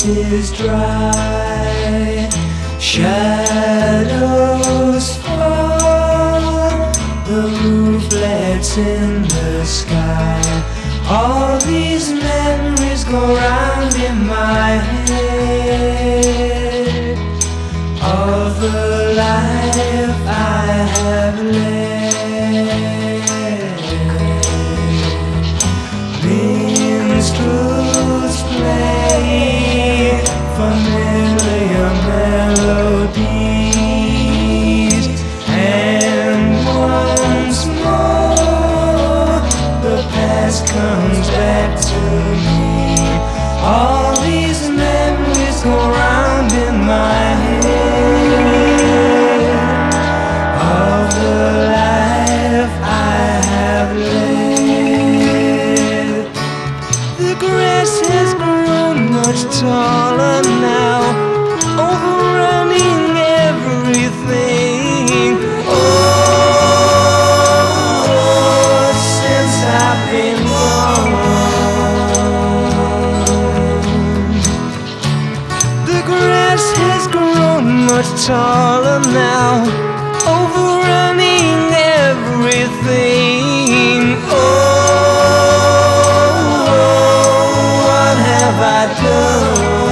is dry. Shadows fall, the roof lets in the sky. All these memories go round in my head of the life I have led. Minstrels play familiar melodies, and once more the past comes back to me. All these memories go round in my head of the life I have led. The grass has grown much taller now, overrunning everything. Oh, since I've been gone, the grass has grown much taller now, overrunning everything. Oh, what have I done?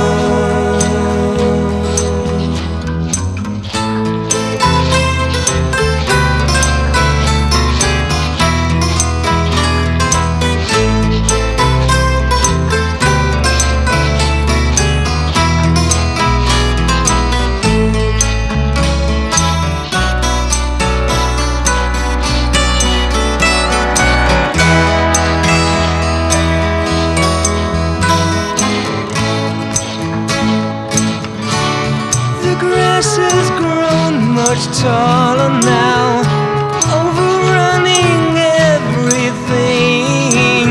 The grass has grown much taller now, overrunning everything.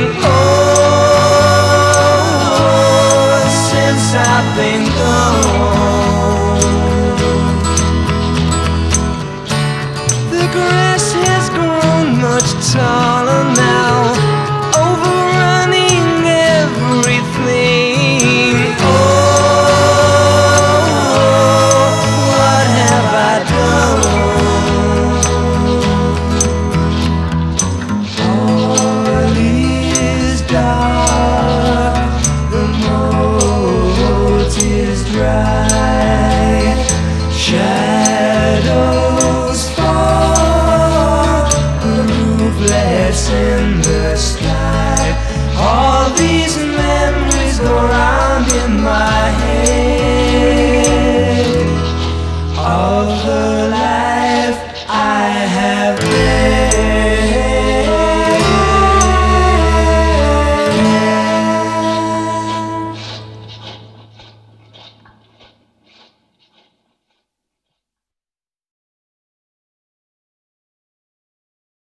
Oh, since I've been gone, the grass has grown much taller now, overrunning everything. Oh, what have I done? All is dark, the moat is dry. Shadows fall, the roof lets in the sky. All these memories go round in my